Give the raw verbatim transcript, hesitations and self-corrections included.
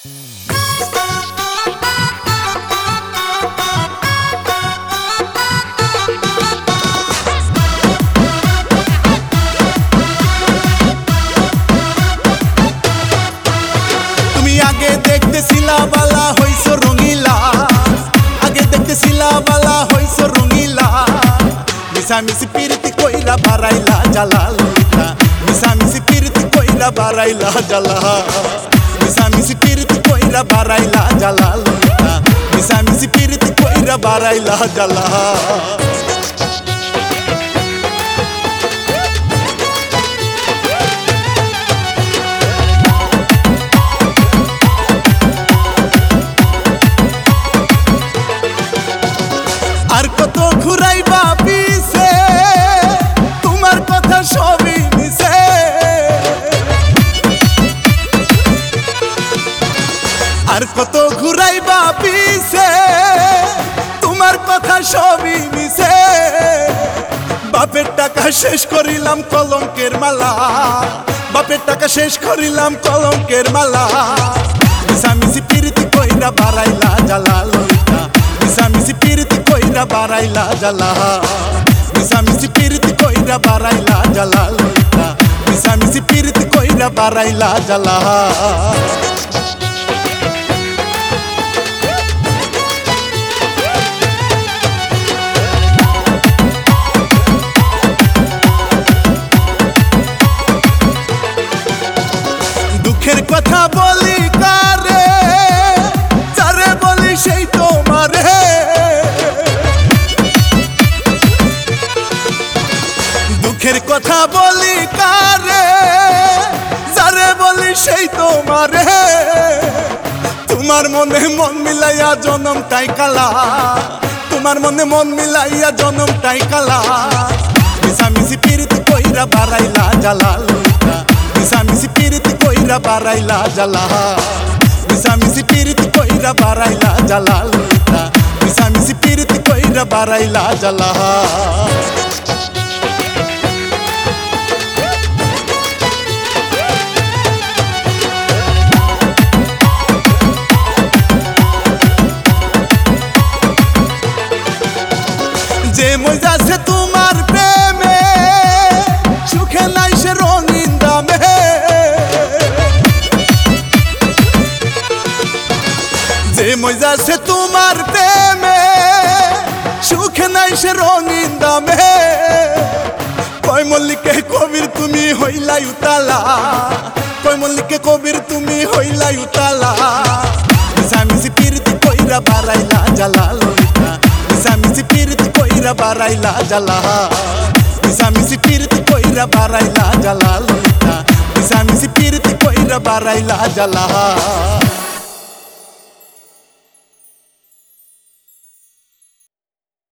তুমি আগে দেখতেছিলা বালা হইছো রঙিলা, আগে দেখতেছিলা বালা হইছো রঙিলা, মিশামিশি পিরিতি কইরা বাড়াইলা জ্বালা লইতা, মিশামিশি পিরিতি কইরা বাড়াইলা জ্বালা, মিশামিশি পিরিতি কইরা বাড়াইলা জ্বালা লইতা, মিশামিশি পিরিতি কইরা বাড়াইলা জ্বালা। আর কত ঘুরাইবা পিছে তোমার কথা সবই মিছে, আর কত ঘুরাইবা পিছে তোমার কথা সবই মিছে, বাপের টাকা শেষ করিলাম কলঙ্কের মালা, বাপের টাকা শেষ করিলাম কলঙ্কের মালা, মিশামিশি পিরিতি কইরা বাড়াইলা জ্বালা লইতা, মিশামিশি পিরিতি কইরা বাড়াইলা জ্বালা, মিশামিশি পিরিতি কইরা বাড়াইলা জ্বালা লইতা, মিশামিশি পিরিতি কইরা বাড়াইলা জ্বালা। দুঃখের কথা বলি কারে, যারে বলি সেই তোমারে, দুঃখের কথা বলি কারে, যারে বলি সেই তোমারে, তোমার মনে মন মিলাইয়া জনমটাই কালা, তোমার মনে মন মিলাইয়া জনমটাই কালা, মিশামিশি পিরিতি কইরা বাড়াইলা জ্বালা লইতা, মিশামিশি পিরিতি কইরা বাড়াইলা জ্বালা, মিশামিশি পিরিতি কইরা বাড়াইলা জ্বালা লইতা, মিশামিশি পিরিতি কইরা বাড়াইলা জ্বালা। যে মজা আছে তোমার প্রেমে সুখে নাই সে রঙিন দামে, যে মজা আছে তোমার প্রেমে সুখে নাই সে রঙিন দামে, কয় মল্লিকে কবির তুমি হইলাই উতালা, কয় মল্লিকে কবির তুমি হইলাই উতালা, মিশামিশি পিরিতি কইরা বাড়াইলা জ্বালা লইতা, মিশামিশি পিরিতি কইরা বাড়াইলা জ্বালা, মিশামিশি পিরিতি কইরা বাড়াইলা জ্বালা লইতা, মিশামিশি পিরিতি কইরা বাড়াইলা জ্বালা।